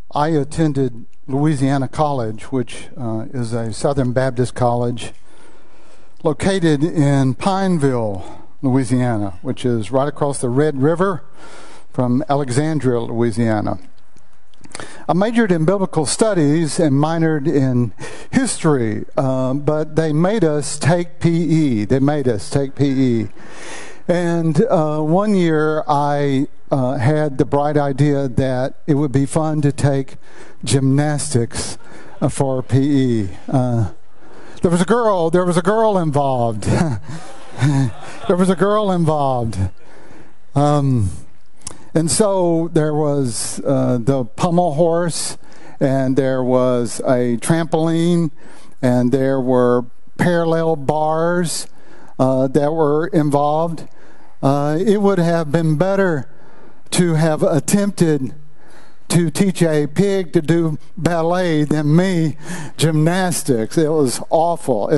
I attended Louisiana College, which is a Southern Baptist college located in Pineville, Louisiana, which is right across the Red River from Alexandria, Louisiana. I majored in biblical studies and minored in history, but they made us take PE. And one year I had the bright idea that it would be fun to take gymnastics for PE. There was a girl involved. And so there was the pommel horse, and there was a trampoline, and there were parallel bars that were involved. It would have been better to have attempted to teach a pig to do ballet than me gymnastics. It was awful.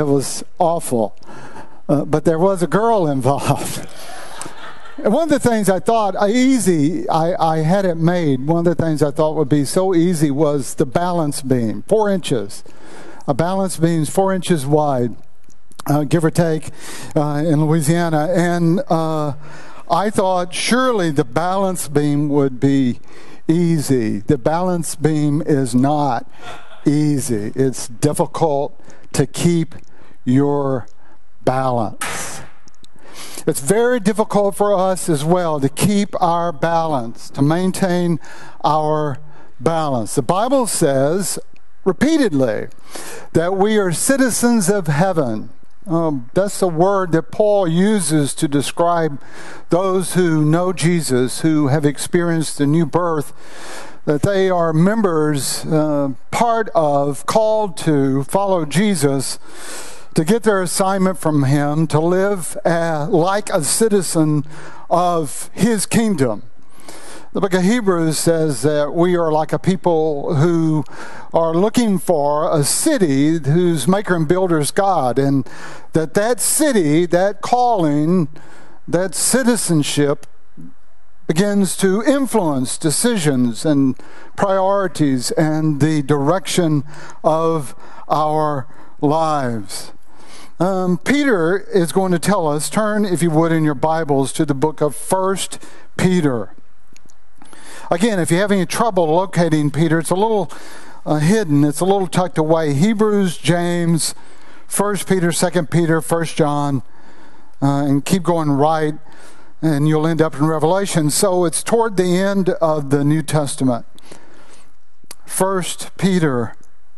But there was a girl involved. And one of the things I thought I had it made. One of the things I thought would be so easy was the balance beam, 4 inches. A balance beam is 4 inches wide, give or take, in Louisiana. And I thought surely the balance beam would be easy. The balance beam is not easy. It's difficult to keep your balance. It's very difficult for us as well to keep our balance, to maintain our balance. The Bible says repeatedly that we are citizens of heaven. That's the word that Paul uses to describe those who know Jesus, who have experienced the new birth, that they are members, part of, called to follow Jesus, to get their assignment from him, to live like a citizen of his kingdom. The book of Hebrews says that we are like a people who are looking for a city whose maker and builder is God, and that city, that calling, that citizenship begins to influence decisions and priorities and the direction of our lives. Peter is going to tell us, turn, if you would, in your Bibles to the book of 1 Peter. Again, if you have any trouble locating Peter, it's a little hidden, it's a little tucked away. Hebrews, James, 1 Peter, 2 Peter, 1 John, and keep going right, and you'll end up in Revelation. So it's toward the end of the New Testament. 1 Peter.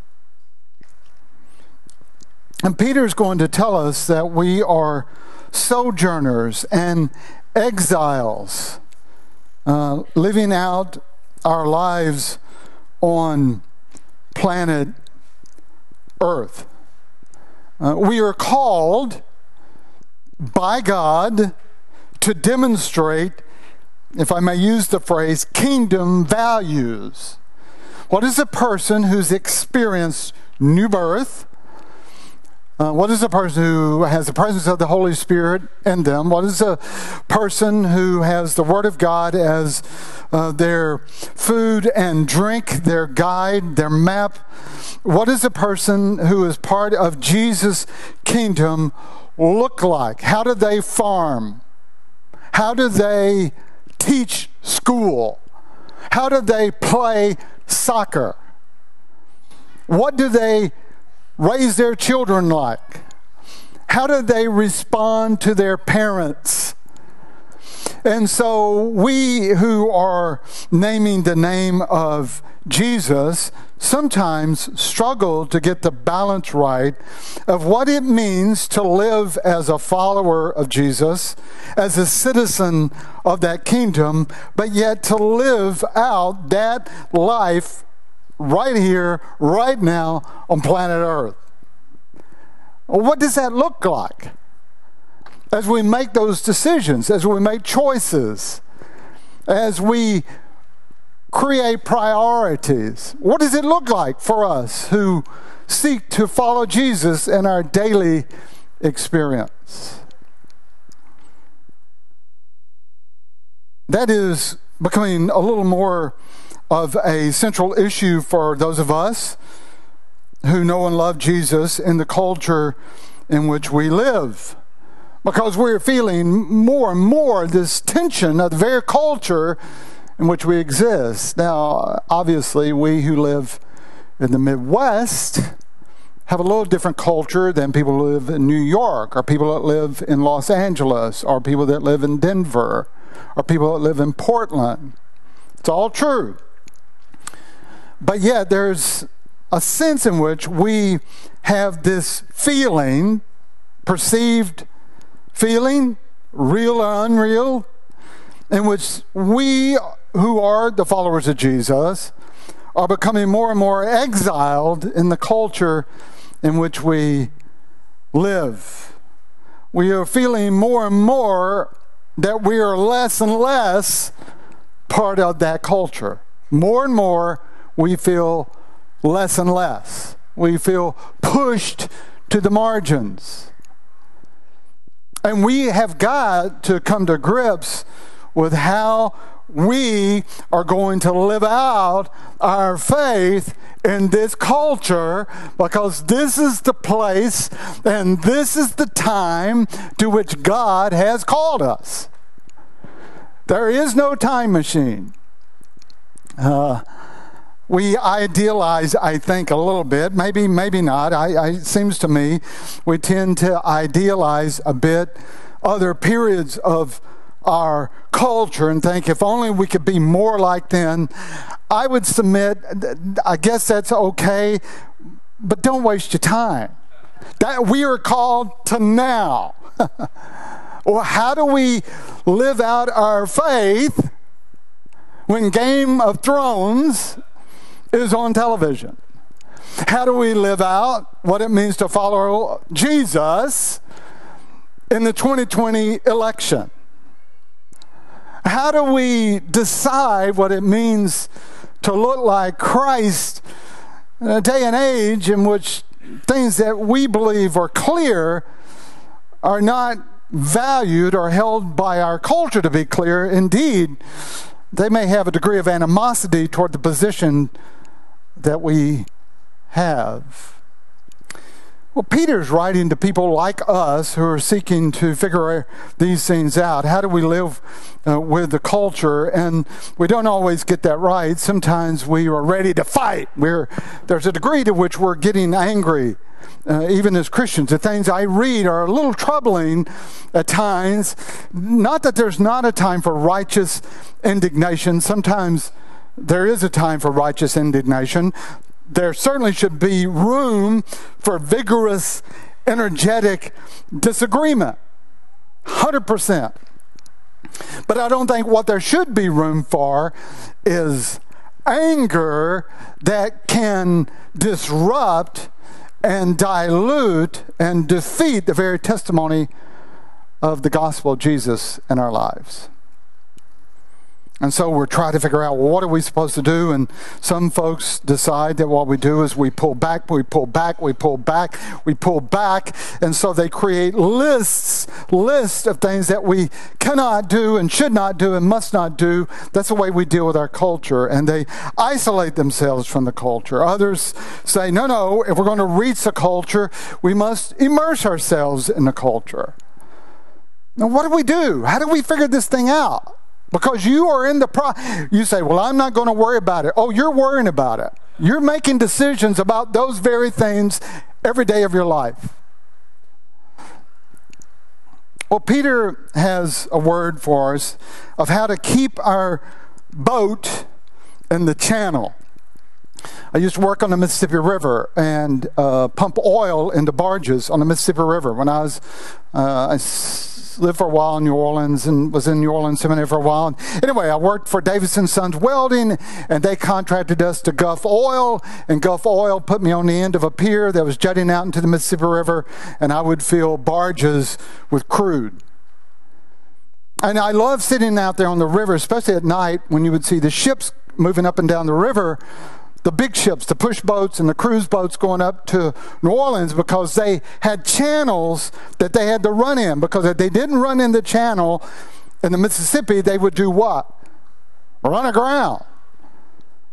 And Peter's going to tell us that we are sojourners and exiles, living out our lives on planet Earth. We are called by God to demonstrate, if I may use the phrase, kingdom values. What is a person who's experienced new birth? What is a person who has the presence of the Holy Spirit in them? What is a person who has the Word of God as their food and drink, their guide, their map? What does a person who is part of Jesus' kingdom look like? How do they farm? How do they teach school? How do they play soccer? What do they raise their children like? How do they respond to their parents? And so we who are naming the name of Jesus sometimes struggle to get the balance right of what it means to live as a follower of Jesus, as a citizen of that kingdom, but yet to live out that life right here, right now on planet Earth. What does that look like as we make those decisions, as we make choices, as we create priorities? What does it look like for us who seek to follow Jesus in our daily experience? That is becoming a little more of a central issue for those of us who know and love Jesus in the culture in which we live. Because we're feeling more and more this tension of the very culture in which we exist. Now, obviously, we who live in the Midwest have a little different culture than people who live in New York, or people that live in Los Angeles, or people that live in Denver, or people that live in Portland. It's all true. But yet, there's a sense in which we have this feeling, perceived feeling, real or unreal, in which we who are the followers of Jesus are becoming more and more exiled in the culture in which we live. We are feeling more and more that we are less and less part of that culture. More and more we feel less and less. We feel pushed to the margins. And we have got to come to grips with how we are going to live out our faith in this culture, because this is the place and this is the time to which God has called us. There is no time machine. We idealize, I think, a little bit. Maybe not. It seems to me we tend to idealize a bit other periods of our culture and think if only we could be more like them. I would submit, I guess that's okay, but don't waste your time. That we are called to now. Well, how do we live out our faith when Game of Thrones is on television? How do we live out what it means to follow Jesus in the 2020 election? How do we decide what it means to look like Christ in a day and age in which things that we believe are clear are not valued or held by our culture to be clear? Indeed, they may have a degree of animosity toward the position that we have. Well, Peter's writing to people like us who are seeking to figure these things out. How do we live with the culture? And we don't always get that right. Sometimes we are ready to fight. There's a degree to which we're getting angry, even as Christians. The things I read are a little troubling at times. Not that there's not a time for righteous indignation. Sometimes there is a time for righteous indignation. There certainly should be room for vigorous, energetic disagreement. 100%. But I don't think what there should be room for is anger that can disrupt and dilute and defeat the very testimony of the gospel of Jesus in our lives. And so we're trying to figure out, well, what are we supposed to do? And some folks decide that what we do is we pull back. And so they create lists of things that we cannot do and should not do and must not do. That's the way we deal with our culture. And they isolate themselves from the culture. Others say, no, if we're going to reach the culture, we must immerse ourselves in the culture. Now, what do we do? How do we figure this thing out? Because you are in you say, well, I'm not going to worry about it. Oh, you're worrying about it. You're making decisions about those very things every day of your life. Well, Peter has a word for us of how to keep our boat in the channel. I used to work on the Mississippi River and pump oil into barges on the Mississippi River. When I lived for a while in New Orleans and was in New Orleans Seminary for a while. Anyway, I worked for Davidson Sons Welding, and they contracted us to Gulf Oil, and Gulf Oil put me on the end of a pier that was jutting out into the Mississippi River, and I would fill barges with crude. And I loved sitting out there on the river, especially at night when you would see the ships moving up and down the river, the big ships, the push boats and the cruise boats going up to New Orleans, because they had channels that they had to run in. Because if they didn't run in the channel in the Mississippi, they would do what? Run aground.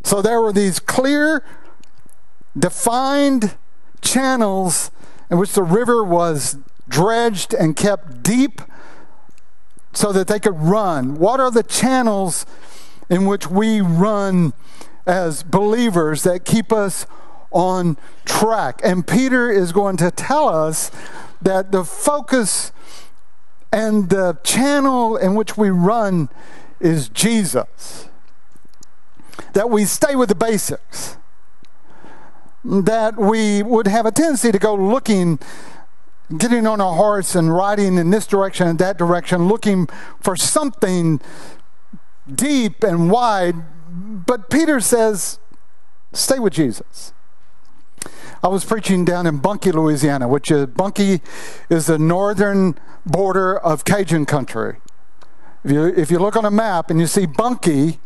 So there were these clear, defined channels in which the river was dredged and kept deep so that they could run. What are the channels in which we run as believers that keep us on track? And Peter is going to tell us that the focus and the channel in which we run is Jesus. That we stay with the basics. That we would have a tendency to go looking, getting on a horse and riding in this direction and that direction, looking for something deep and wide. But Peter says, stay with Jesus. I was preaching down in Bunkie, Louisiana, which is, Bunkie is the northern border of Cajun country. If you look on a map and you see Bunkie,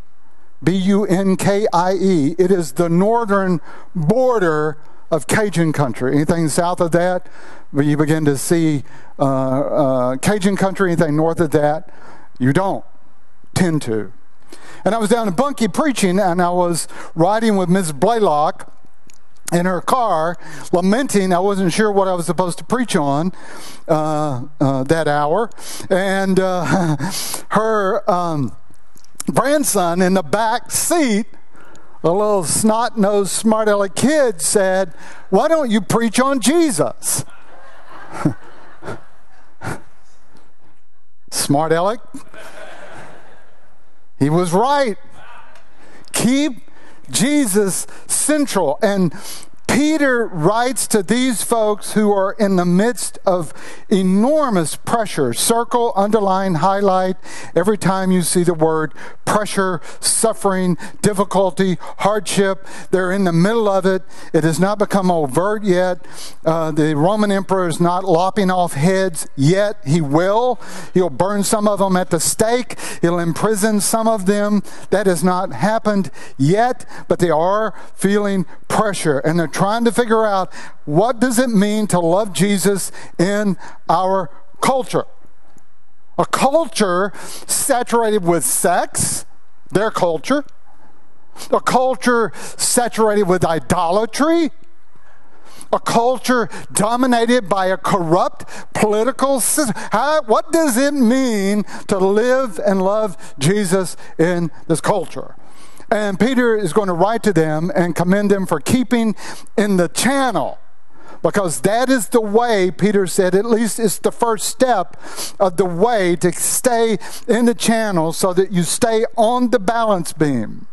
Bunkie, it is the northern border of Cajun country. Anything south of that, you begin to see Cajun country. Anything north of that, you don't tend to. And I was down in Bunkie preaching, and I was riding with Ms. Blaylock in her car, lamenting I wasn't sure what I was supposed to preach on that hour. And her grandson in the back seat, a little snot-nosed, smart-aleck kid, said, "Why don't you preach on Jesus?" Smart-aleck? He was right. Keep Jesus central. And Peter writes to these folks who are in the midst of enormous pressure. Circle, underline, highlight every time you see the word pressure, suffering, difficulty, hardship. They're in the middle of it. It has not become overt yet. The Roman emperor is not lopping off heads yet. He will. He'll burn some of them at the stake. He'll imprison some of them. That has not happened yet, but they are feeling pressure, and they're trying to figure out, what does it mean to love Jesus in our culture? A culture saturated with sex, their culture. A culture saturated with idolatry. A culture dominated by a corrupt political system. What does it mean to live and love Jesus in this culture? And Peter is going to write to them and commend them for keeping in the channel, because that is the way, Peter said, at least it's the first step of the way to stay in the channel so that you stay on the balance beam.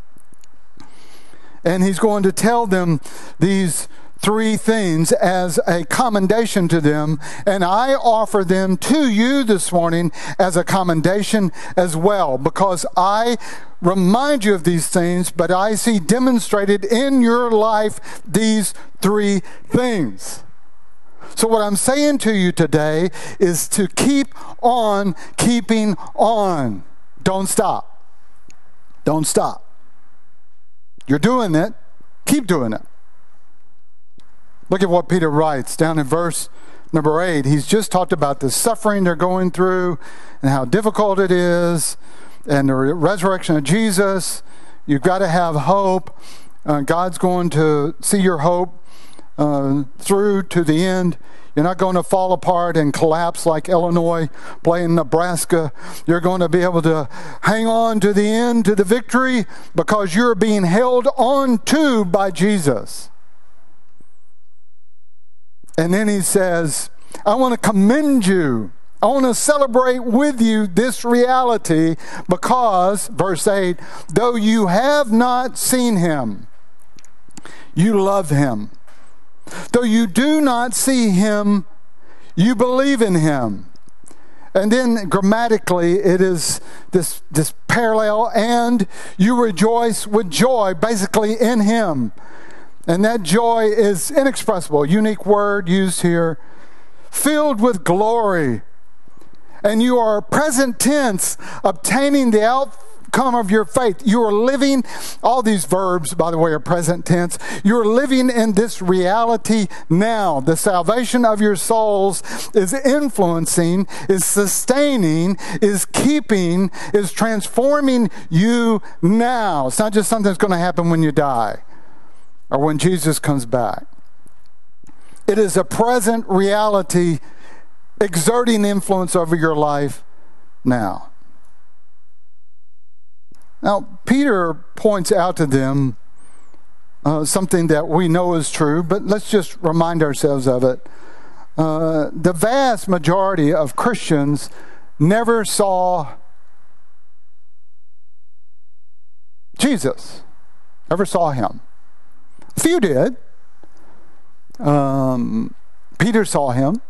And he's going to tell them these three things as a commendation to them, and I offer them to you this morning as a commendation as well, because I remind you of these things, but I see demonstrated in your life these three things. So what I'm saying to you today is to keep on keeping on. Don't stop. Don't stop. You're doing it. Keep doing it. Look at what Peter writes down in verse number 8. He's just talked about the suffering they're going through and how difficult it is, and the resurrection of Jesus. You've got to have hope. God's going to see your hope through to the end. You're not going to fall apart and collapse like Illinois playing Nebraska. You're going to be able to hang on to the end, to the victory, because you're being held on to by Jesus. And then he says, I want to commend you. I want to celebrate with you this reality because, verse 8, though you have not seen him, you love him. Though you do not see him, you believe in him. And then grammatically, it is this parallel, and you rejoice with joy, basically in him. And that joy is inexpressible, unique word used here, filled with glory. And you are present tense, obtaining the outcome of your faith. You are living, all these verbs, by the way, are present tense. You're living in this reality now. The salvation of your souls is influencing, is sustaining, is keeping, is transforming you now. It's not just something that's going to happen when you die or when Jesus comes back. It is a present reality exerting influence over your life now. Now, Peter points out to them something that we know is true, but let's just remind ourselves of it. The vast majority of Christians never saw Jesus, never saw him. A few did. Peter saw him.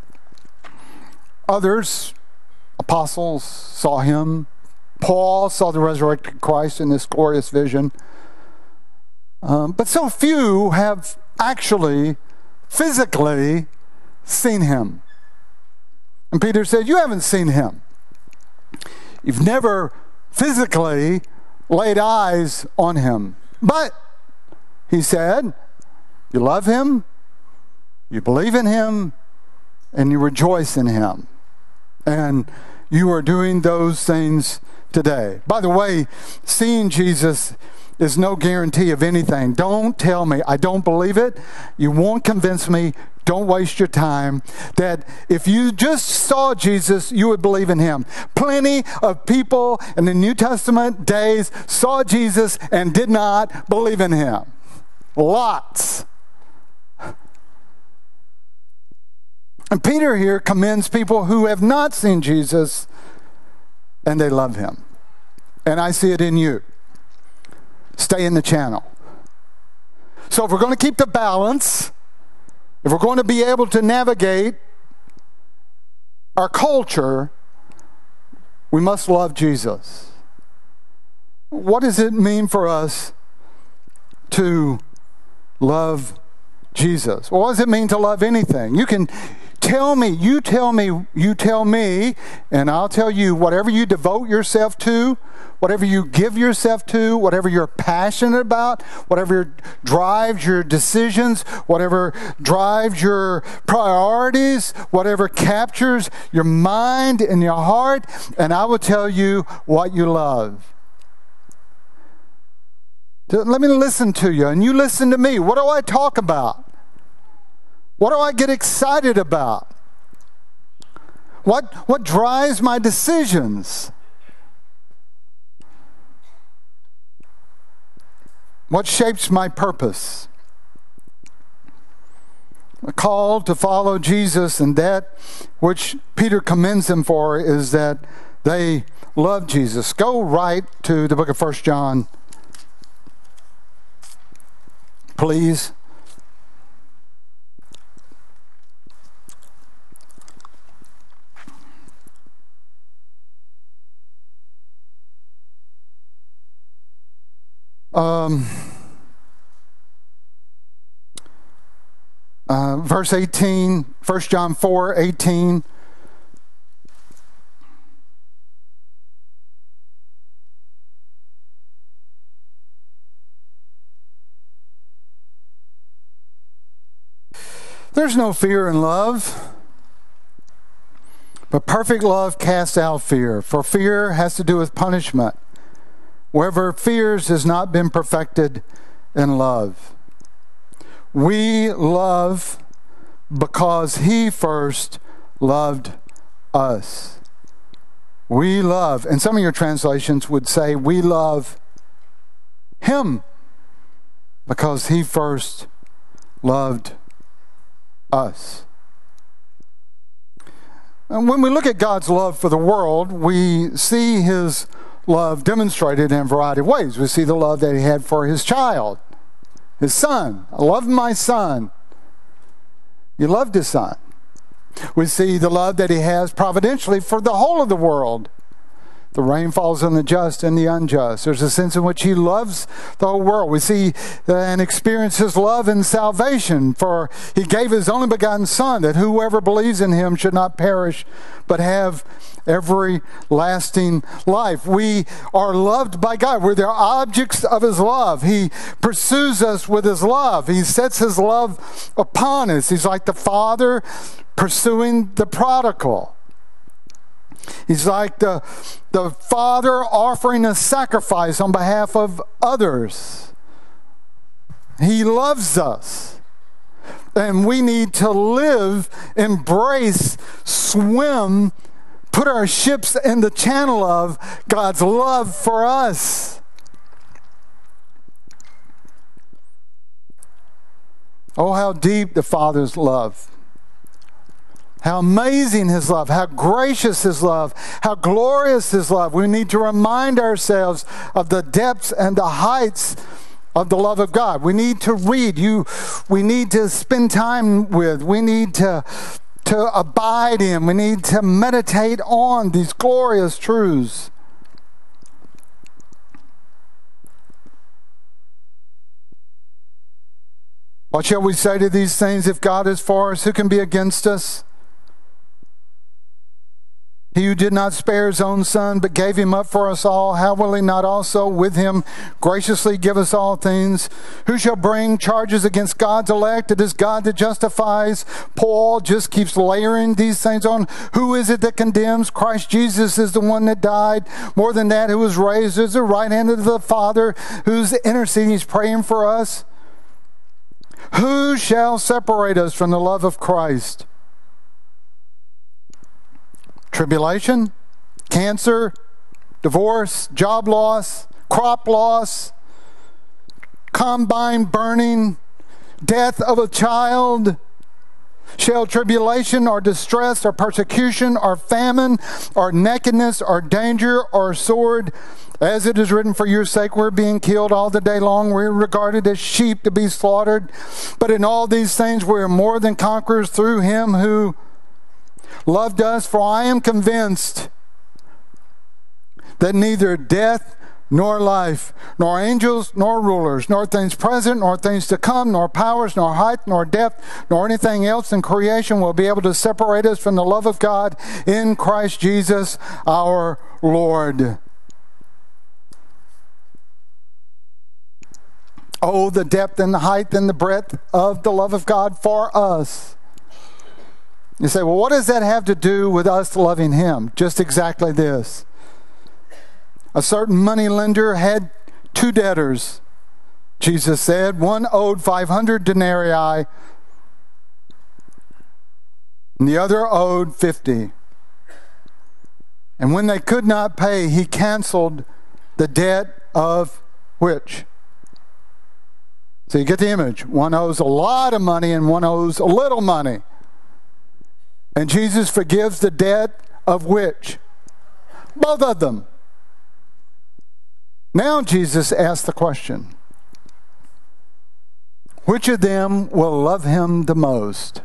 Others, apostles, saw him. Paul saw the resurrected Christ in this glorious vision. But so few have actually physically seen him. And Peter said, you haven't seen him. You've never physically laid eyes on him. But, he said, you love him, you believe in him, and you rejoice in him. And you are doing those things today. By the way, seeing Jesus is no guarantee of anything. Don't tell me I don't believe it. You won't convince me. Don't waste your time. That if you just saw Jesus, you would believe in him. Plenty of people in the New Testament days saw Jesus and did not believe in him. Lots. And Peter here commends people who have not seen Jesus and they love him. And I see it in you. Stay in the channel. So if we're going to keep the balance, if we're going to be able to navigate our culture, we must love Jesus. What does it mean for us to love Jesus? Well, what does it mean to love anything? You can tell me, you tell me, and I'll tell you, whatever you devote yourself to, whatever you give yourself to, whatever you're passionate about, whatever drives your decisions, whatever drives your priorities, whatever captures your mind and your heart, and I will tell you what you love. Let me listen to you, and you listen to me. What do I talk about? What do I get excited about? What drives my decisions? What shapes my purpose? A call to follow Jesus, and that which Peter commends them for is that they love Jesus. Go right to the book of 1 John, please. Verse 18, 1 John 4, 18. There's no fear in love, but perfect love casts out fear, for fear has to do with punishment. Whoever fears has not been perfected in love. We love because he first loved us. We love, and some of your translations would say, we love him because he first loved us. And when we look at God's love for the world, we see his love demonstrated in a variety of ways. We see the love that he had for his child, his son. I love my son. He loved his son. We see the love that he has providentially for the whole of the world, The rain falls on the just and the unjust. There's a sense in which he loves the whole world. We see and experience his love in salvation, for he gave his only begotten Son, that whoever believes in him should not perish, but have everlasting life. We are loved by God. We're the objects of his love. He pursues us with his love. He sets his love upon us. He's like the father pursuing the prodigal. He's like the father offering a sacrifice on behalf of others. He loves us. And we need to live, embrace, swim, put our ships in the channel of God's love for us. Oh, how deep the Father's love. How amazing his love, how gracious his love, how glorious his love. We need to remind ourselves of the depths and the heights of the love of God. We need to read. We need to spend time with. We need to abide in. We need to meditate on these glorious truths. What shall we say to these things? If God is for us, who can be against us? He who did not spare his own Son, but gave him up for us all, how will he not also with him graciously give us all things? Who shall bring charges against God's elect? It is God that justifies. Paul just keeps layering these things on. Who is it that condemns? Christ Jesus is the one that died. More than that, who was raised as the right hand of the Father, who's interceding, he's praying for us. Who shall separate us from the love of Christ? Tribulation, cancer, divorce, job loss, crop loss, combine burning, death of a child. Shall tribulation or distress or persecution or famine or nakedness or danger or sword, as it is written, for your sake we're being killed all the day long. We're regarded as sheep to be slaughtered. But in all these things we are more than conquerors through him who loved us. For I am convinced that neither death nor life, nor angels, nor rulers, nor things present, nor things to come, nor powers, nor height, nor depth, nor anything else in creation will be able to separate us from the love of God in Christ Jesus our Lord. Oh, the depth and the height and the breadth of the love of God for us. You say, well, what does that have to do with us loving him? Just exactly this. A certain money lender had two debtors, Jesus said. One owed 500 denarii, and the other owed 50. And when they could not pay, he canceled the debt of which? So you get the image. One owes a lot of money and one owes a little money. And Jesus forgives the debt of which? Both of them. Now Jesus asks the question, which of them will love him the most?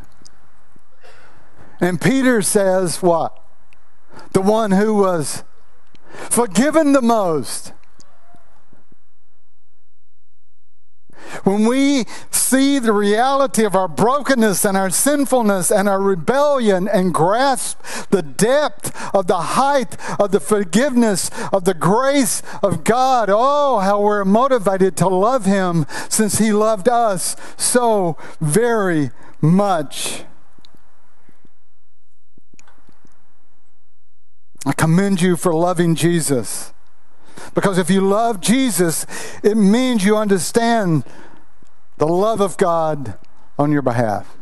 And Peter says what? The one who was forgiven the most. When we see the reality of our brokenness and our sinfulness and our rebellion and grasp the depth of the height of the forgiveness of the grace of God, oh, how we're motivated to love him since he loved us so very much. I commend you for loving Jesus. Because if you love Jesus, it means you understand the love of God on your behalf.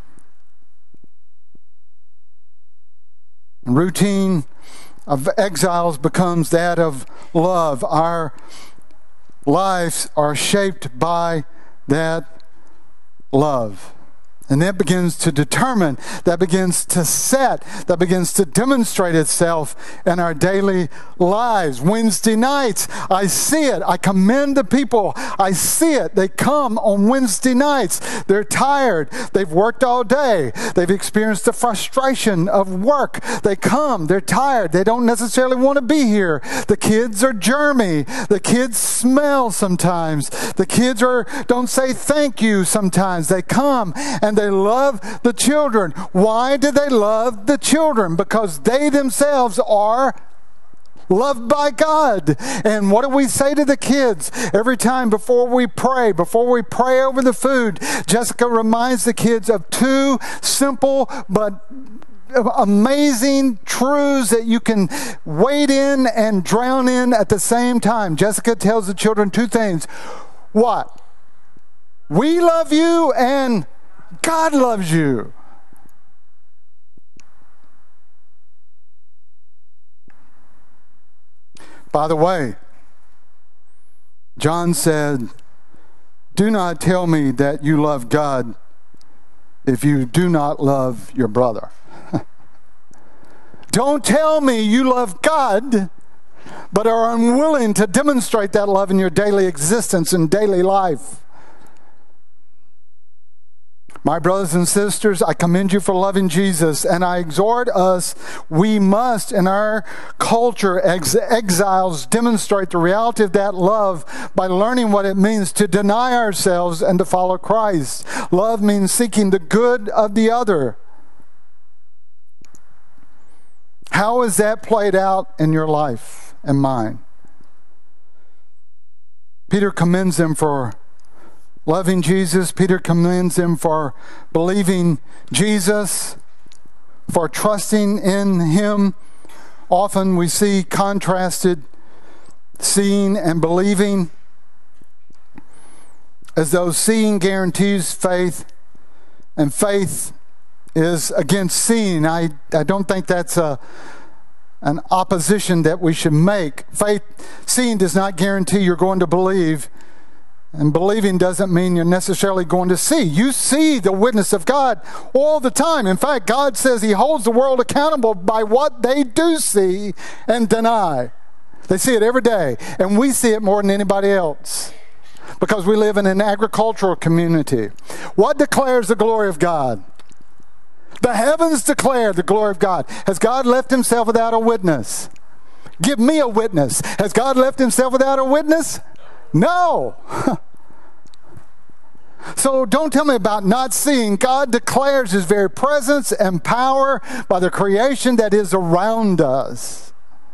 The routine of exiles becomes that of love. Our lives are shaped by that love. And that begins to determine, that begins to set, that begins to demonstrate itself in our daily lives. Wednesday nights, I see it. I commend the people. I see it. They come on Wednesday nights. They're tired. They've worked all day. They've experienced the frustration of work. They come. They're tired. They don't necessarily want to be here. The kids are germy. The kids smell sometimes. The kids don't say thank you sometimes. They come and they love the children. Why do they love the children? Because they themselves are loved by God. And what do we say to the kids every time before we pray over the food? Jessica reminds the kids of two simple but amazing truths that you can wade in and drown in at the same time. Jessica tells the children two things. What? We love you and God loves you. By the way, John said, do not tell me that you love God if you do not love your brother. Don't tell me you love God but are unwilling to demonstrate that love in your daily existence and daily life. My brothers and sisters, I commend you for loving Jesus, and I exhort us, we must, in our culture, exiles, demonstrate the reality of that love by learning what it means to deny ourselves and to follow Christ. Love means seeking the good of the other. How is that played out in your life and mine? Peter commends them for loving Jesus. Peter commends him for believing Jesus, for trusting in him. Often we see contrasted seeing and believing, as though seeing guarantees faith and faith is against seeing. I don't think that's an opposition that we should make. Seeing does not guarantee you're going to believe. And believing doesn't mean you're necessarily going to see. You see the witness of God all the time. In fact, God says he holds the world accountable by what they do see and deny. They see it every day. And we see it more than anybody else because we live in an agricultural community. What declares the glory of God? The heavens declare the glory of God. Has God left himself without a witness? Give me a witness. Has God left himself without a witness? No. So don't tell me about not seeing. God declares his very presence and power by the creation that is around us.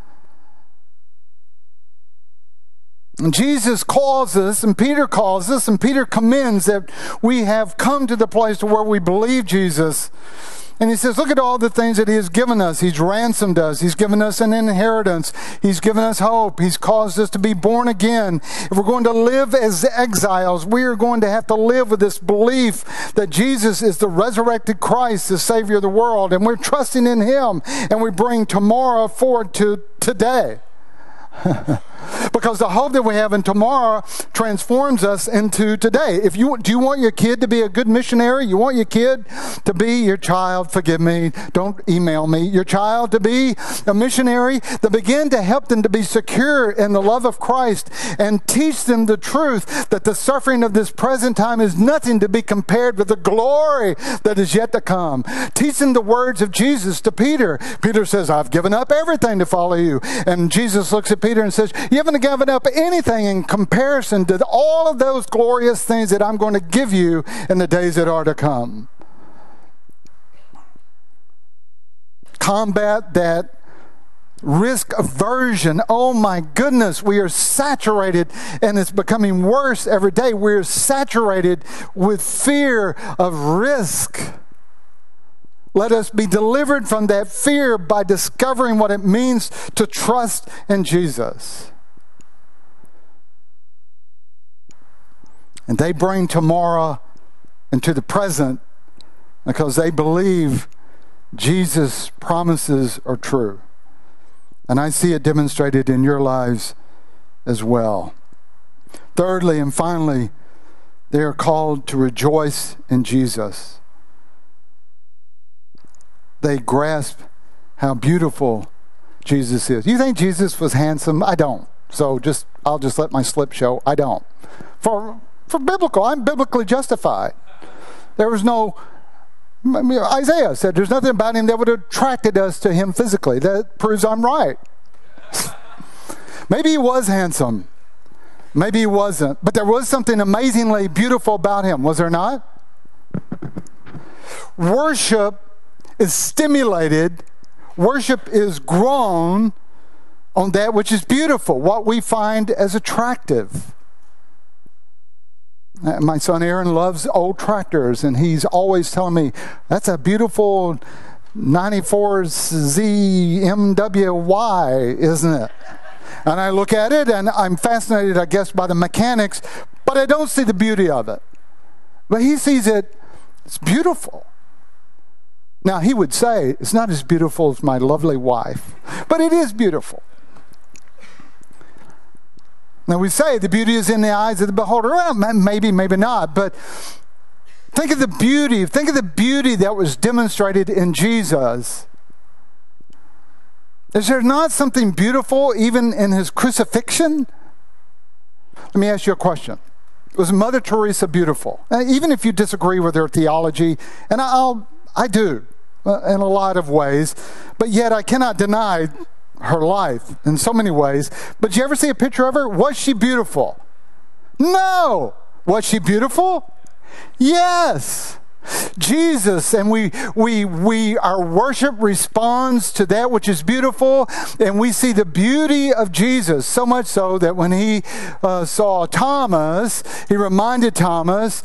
And Jesus calls us, and Peter calls us, and Peter commends that we have come to the place where we believe Jesus. And he says, look at all the things that he has given us. He's ransomed us. He's given us an inheritance. He's given us hope. He's caused us to be born again. If we're going to live as exiles, we are going to have to live with this belief that Jesus is the resurrected Christ, the Savior of the world. And we're trusting in him. And we bring tomorrow forward to today. Because the hope that we have in tomorrow transforms us into today. Do you want your kid to be a good missionary? You want your kid to be your child, forgive me, don't email me, your child to be a missionary? Then begin to help them to be secure in the love of Christ and teach them the truth that the suffering of this present time is nothing to be compared with the glory that is yet to come. Teach them the words of Jesus to Peter. Peter says, I've given up everything to follow you. And Jesus looks at Peter and says, you haven't given up anything in comparison to all of those glorious things that I'm going to give you in the days that are to come. Combat that risk aversion. Oh my goodness, we are saturated, and it's becoming worse every day. We're saturated with fear of risk. Let us be delivered from that fear by discovering what it means to trust in Jesus. And they bring tomorrow into the present because they believe Jesus' promises are true. And I see it demonstrated in your lives as well. Thirdly and finally, they are called to rejoice in Jesus. they grasp how beautiful Jesus is. You think Jesus was handsome? I don't. So I'll just let my slip show. I don't. For biblical, I'm biblically justified. There was no, Isaiah said there's nothing about him that would have attracted us to him physically. That proves I'm right. Maybe he was handsome. Maybe he wasn't. But there was something amazingly beautiful about him, was there not? Worship is stimulated. Worship is grown on that which is beautiful, what we find as attractive. My son Aaron loves old tractors, and he's always telling me, that's a beautiful 94 ZMWY, isn't it? And I look at it, and I'm fascinated, I guess, by the mechanics, but I don't see the beauty of it. But he sees it, it's beautiful. Now, he would say, it's not as beautiful as my lovely wife, but it is beautiful. Now, we say the beauty is in the eyes of the beholder. Well, maybe, maybe not, but think of the beauty. Think of the beauty that was demonstrated in Jesus. Is there not something beautiful even in his crucifixion? Let me ask you a question. Was Mother Teresa beautiful? Even if you disagree with her theology, and I do in a lot of ways, but yet I cannot deny her life in so many ways. But did you ever see a picture of her? Was she beautiful? No. Was she beautiful? Yes. Jesus, and our worship responds to that which is beautiful, and we see the beauty of Jesus, so much so that when he saw Thomas, he reminded Thomas,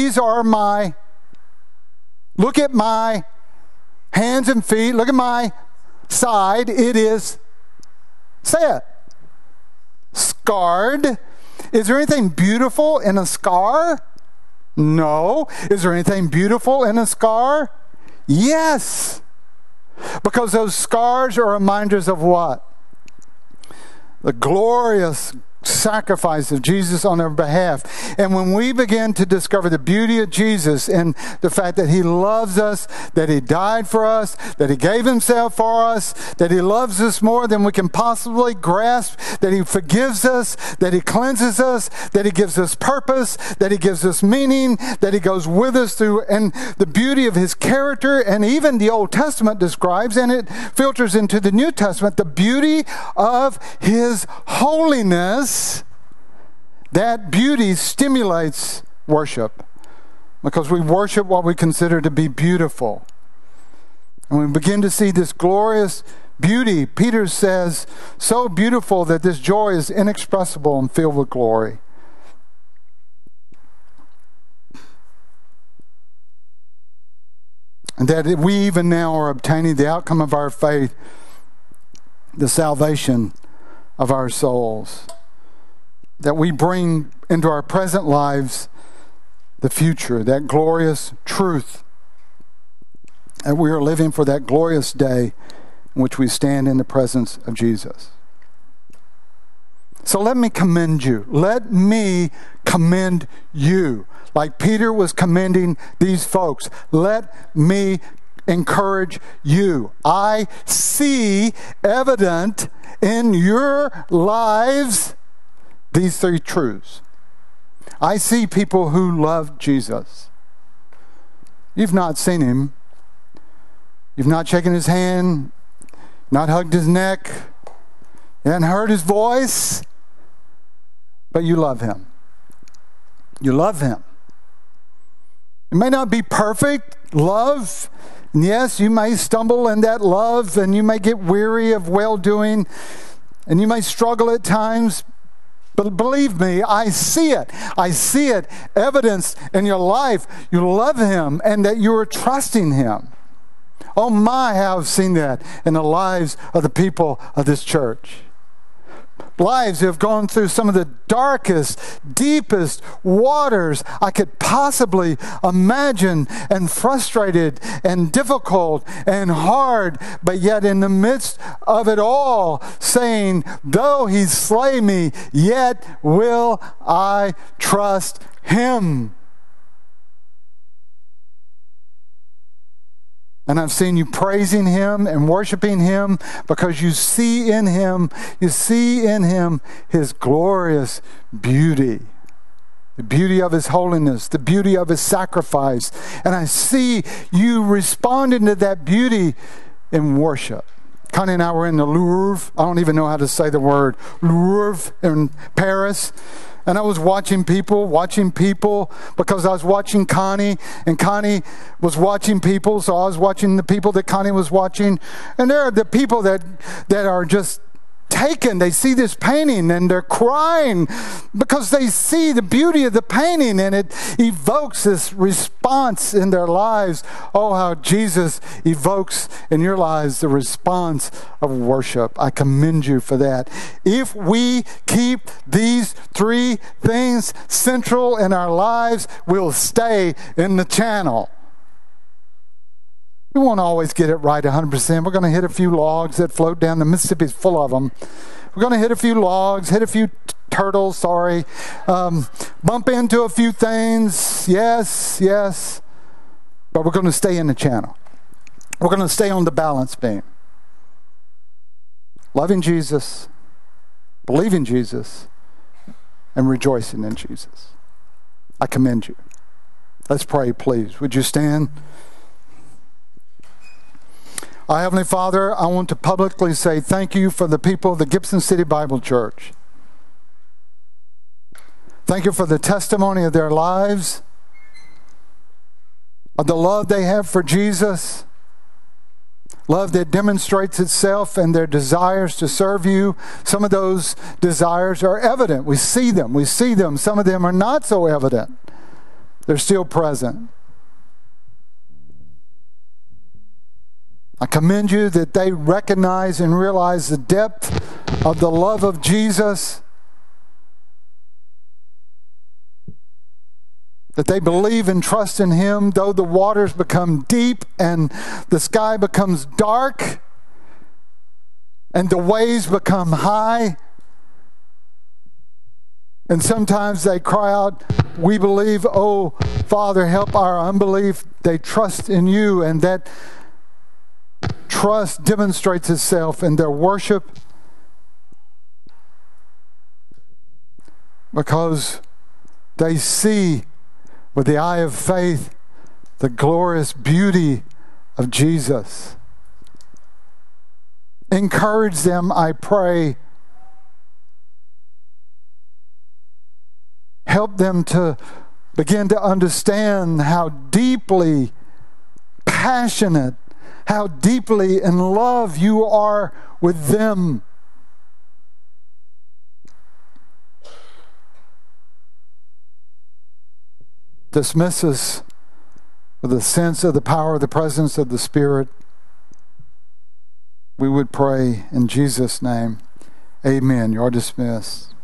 look at my hands and feet, look at my side, it is, say it, scarred. Is there anything beautiful in a scar? No. Is there anything beautiful in a scar? Yes. Because those scars are reminders of what? The glorious sacrifice of Jesus on our behalf. And when we begin to discover the beauty of Jesus and the fact that he loves us, that he died for us, that he gave himself for us, that he loves us more than we can possibly grasp, that he forgives us, that he cleanses us, that he gives us purpose, that he gives us meaning, that he goes with us through, and the beauty of his character, and even the Old Testament describes, and it filters into the New Testament, the beauty of his holiness. That beauty stimulates worship because we worship what we consider to be beautiful. And we begin to see this glorious beauty. Peter says, so beautiful that this joy is inexpressible and filled with glory. And that we even now are obtaining the outcome of our faith, the salvation of our souls. That we bring into our present lives the future, that glorious truth. And we are living for that glorious day in which we stand in the presence of Jesus. So let me commend you. Let me commend you. Like Peter was commending these folks. Let me encourage you. I see evident in your lives these three truths. I see people who love Jesus. You've not seen him. You've not shaken his hand, not hugged his neck, you haven't heard his voice, but you love him. You love him. It may not be perfect love. And yes, you may stumble in that love, and you may get weary of well-doing, and you may struggle at times. But believe me, I see it. I see it evidenced in your life. You love him and that you are trusting him. Oh my, how I've seen that in the lives of the people of this church. Lives who have gone through some of the darkest, deepest waters I could possibly imagine, and frustrated and difficult and hard, but yet in the midst of it all saying, though he slay me, yet will I trust him. And I've seen you praising Him and worshiping Him because you see in Him His glorious beauty. The beauty of His holiness, the beauty of His sacrifice. And I see you responding to that beauty in worship. Connie and I were in the Louvre. I don't even know how to say the word. Louvre in Paris. And I was watching people because I was watching Connie, and Connie was watching people, so I was watching the people that Connie was watching. And there are the people that are just taken. They see this painting and they're crying because they see the beauty of the painting, and it evokes this response in their lives. Oh, how Jesus evokes in your lives the response of worship. I commend you for that. If we keep these three things central in our lives, we'll stay in the channel. We won't always get it right 100%. We're going to hit a few logs that float down. The Mississippi's full of them. We're going to hit a few logs, hit a few turtles, bump into a few things. Yes. But we're going to stay in the channel. We're going to stay on the balance beam. Loving Jesus, believing Jesus, and rejoicing in Jesus. I commend you. Let's pray, please. Would you stand? Our Heavenly Father, I want to publicly say thank you for the people of the Gibson City Bible Church. Thank you for the testimony of their lives, of the love they have for Jesus, love that demonstrates itself in their desires to serve you. Some of those desires are evident. We see them. Some of them are not so evident. They're still present. I commend you that they recognize and realize the depth of the love of Jesus, that they believe and trust in Him, though the waters become deep and the sky becomes dark and the waves become high. And sometimes they cry out, we believe, oh, Father, help our unbelief. They trust in you, and that trust demonstrates itself in their worship because they see with the eye of faith the glorious beauty of Jesus. Encourage them, I pray. Help them to begin to understand how deeply passionate, how deeply in love you are with them. Dismiss us with a sense of the power of the presence of the Spirit. We would pray in Jesus' name. Amen. You are dismissed.